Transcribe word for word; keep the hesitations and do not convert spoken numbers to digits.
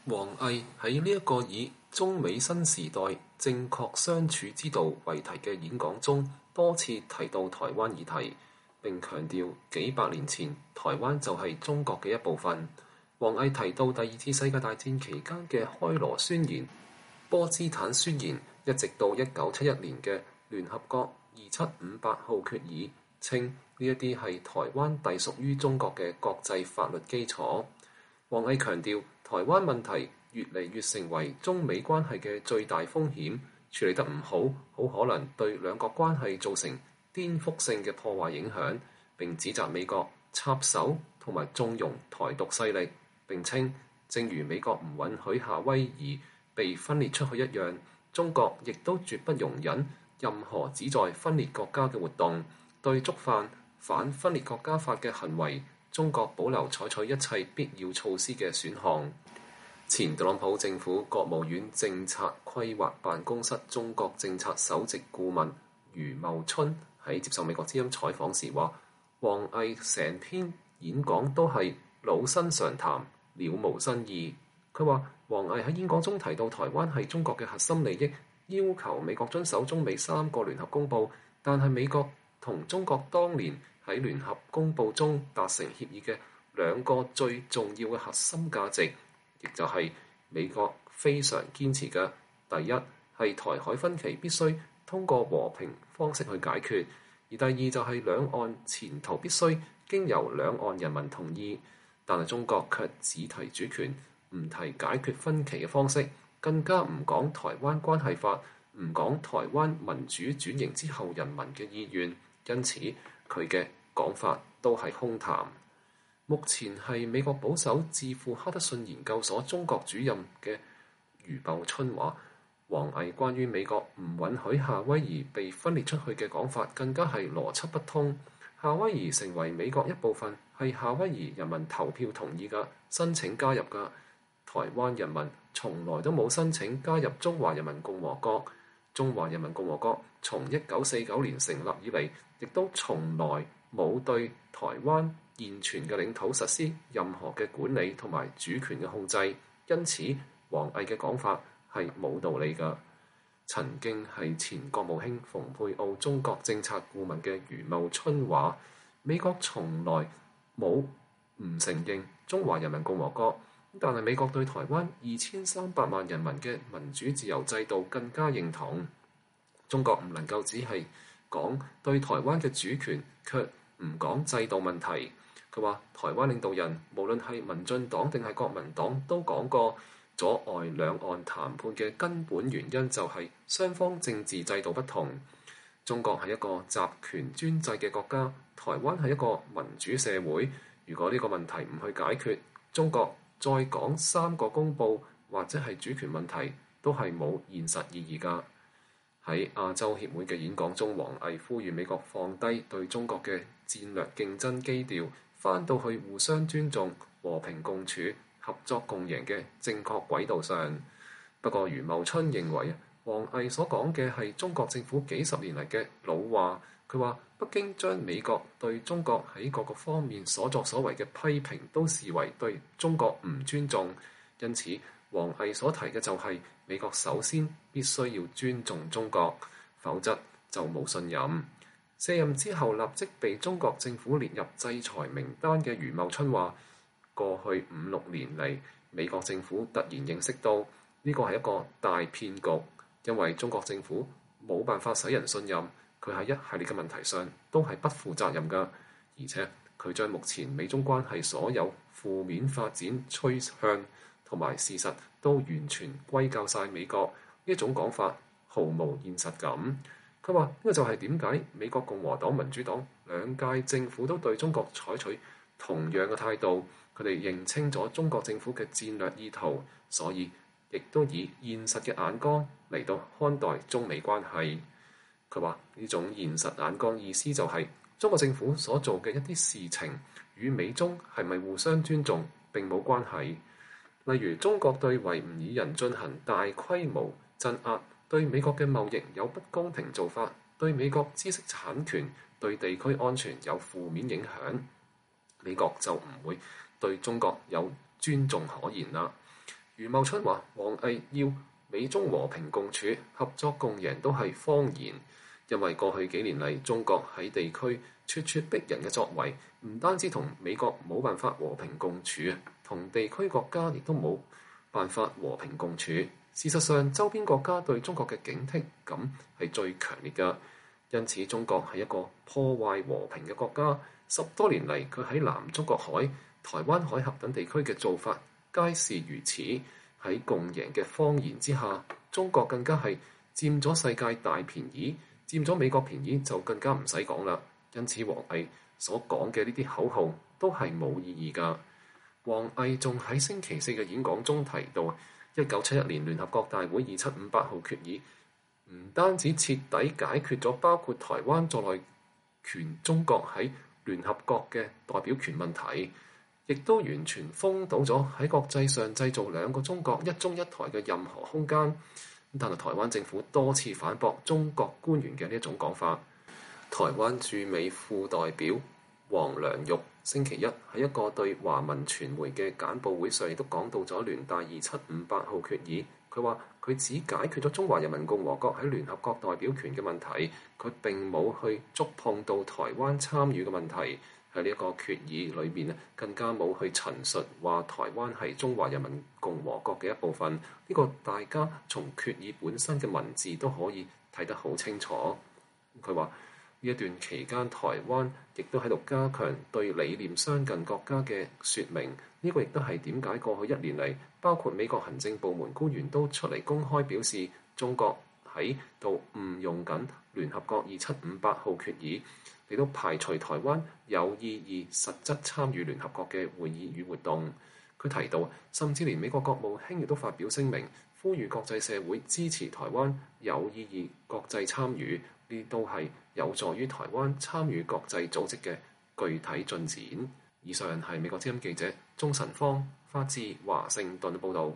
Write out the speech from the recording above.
王毅喺呢一個以中美新時代正確相處之道為題嘅演講中，多次提到台灣議題，並強調幾百年前台灣就係中國嘅一部分。王毅提到第二次世界大戰期間嘅開羅宣言、波茨坦宣言，一直到一九七一年嘅聯合國二七五八號決議，稱呢一啲係台灣隸屬於中國嘅國際法律基礎。王毅強調，台灣問題越嚟越成為中美關係嘅最大風險，處理得唔好，好可能對兩國關係造成顛覆性嘅破壞影響。並指責美國插手同埋縱容台獨勢力，並稱正如美國唔允許夏威夷被分裂出去一樣，中國亦都絕不容忍任何旨在分裂國家嘅活動。對觸犯反分裂國家法嘅行為，中國保留採取一切必要措施嘅選項。前特朗普政府國務院政策規劃辦公室中國政策首席顧問余茂春喺接受美國之音採訪時話，王毅成篇演講都係老生常談，了無新意。佢話王毅喺演講中提到台灣係中國嘅核心利益，要求美國遵守中美三個聯合公報，但係美國同中國當年喺聯合公報中達成協議嘅兩個最重要嘅核心價值，亦就係美國非常堅持嘅，第一係台海分歧必須通過和平方式去解決，而第二就係兩岸前途必須經由兩岸人民同意。但係中國卻只提主權，唔提解決分歧嘅方式，更加唔講台灣關係法，唔講台灣民主轉型之後人民嘅意願，因此佢嘅講法都係空談。目前係美國保守智庫哈德遜研究所中國主任嘅余茂春話，王毅關於美國唔允許夏威夷被分裂出去嘅講法，更加係邏輯不通。夏威夷成為美國一部分係夏威夷人民投票同意嘅，申請加入嘅。台灣人民從來都冇申請加入中華人民共和國。中華人民共和國從一九四九年成立以嚟，亦都從來冇對台灣現存嘅領土實施任何嘅管理同埋主權嘅控制。因此，王毅嘅講法係冇道理㗎。曾經係前國務卿蓬佩奧中國政策顧問嘅余茂春話，美國從來冇唔承認中華人民共和國，但係美國對台灣二千三百萬人民嘅民主自由制度更加認同。中國唔能夠只係講對台灣嘅主權，卻唔講制度問題。佢話台灣領導人無論係民進黨定係國民黨都講過，阻礙兩岸談判嘅根本原因就係雙方政治制度不同。中國係一個集權專制嘅國家，台灣係一個民主社會。如果呢個問題唔去解決，中國再講三個公報或者係主權問題，都係冇現實意義㗎。喺亞洲協會嘅演講中，王毅呼籲美國放低對中國嘅戰略競爭基調，翻到去互相尊重、和平共處、合作共贏嘅正確軌道上。不過余茂春認為，王毅所講嘅係中國政府幾十年嚟嘅老話。佢話北京將美國對中國喺各個方面所作所為嘅批評都視為對中國唔尊重，因此王毅所提嘅就係美國首先必須要尊重中國，否則就冇信任。卸任之後立即被中國政府列入制裁名單嘅余茂春話，過去五六年嚟，美國政府突然認識到呢個係一個大騙局，因為中國政府冇辦法使人信任，佢喺一系列嘅問題上都係不負責任㗎，而且佢將目前美中關係所有負面發展趨向同埋事實都完全歸咎晒美國，呢一種講法毫無現實感。佢話呢個就係點解美國共和黨、民主黨兩屆政府都對中國採取同樣嘅態度，佢哋認清咗中國政府嘅戰略意圖，所以亦都以現實嘅眼光嚟到看待中美關係。佢話呢種現實眼光意思就係、是、中國政府所做嘅一啲事情與美中係咪互相尊重並冇關係。例如中國對維吾爾人進行大規模鎮壓，對美國嘅貿易有不公平做法，對美國知識產權、對地區安全有負面影響，美國就唔會對中國有尊重可言啦。 余茂春話：王毅要美中和平共處、合作共贏都係謊言，因為過去幾年嚟，中國喺地區咄咄逼人嘅作為，唔單止同美國冇辦法和平共處，同地區國家亦都冇辦法和平共處。事實上，周邊國家對中國嘅警惕感係最強烈嘅，因此中國係一個破壞和平嘅國家。十多年嚟，佢喺南中國海、台灣海峽等地區嘅做法皆是如此。喺共贏嘅謊言之下，中國更加係佔咗世界大便宜，佔咗美國便宜就更加唔使講啦。因此，王毅所講嘅呢啲口號都係冇意義㗎。王毅仲喺星期四嘅演講中提到，一九七一年聯合國大會二七五八號決議唔單止徹底解決咗包括台灣在內全中國喺聯合國嘅代表權問題，亦都完全封堵咗喺國際上製造兩個中國、一中一台嘅任何空間。但係台灣政府多次反駁中國官員嘅呢一種講法。台灣駐美副代表黃良玉星期一喺一個對華文傳媒嘅簡報會上，亦都講到咗聯大二七五八號決議。佢話佢只解決咗中華人民共和國喺聯合國代表權嘅問題，佢並冇去觸碰到台灣參與嘅問題。喺呢一個決議裏面，更加冇去陳述話台灣係中華人民共和國嘅一部分。呢個大家從決議本身嘅文字都可以睇得好清楚。佢話呢一段期間，台灣亦都喺度加強對理念相近國家嘅説明。呢個亦都係點解過去一年嚟，包括美國行政部門官員都出嚟公開表示，中國喺度誤用緊聯合國二七五八號決議，嚟到排除台灣有意義實質參與聯合國嘅會議與活動。佢提到，甚至連美國國務卿亦都發表聲明，呼籲國際社會支持台灣有意義國際參與，呢都係有助於台灣參與國際組織嘅具體進展。以上係美國之音記者鍾晨芳發自華盛頓報導。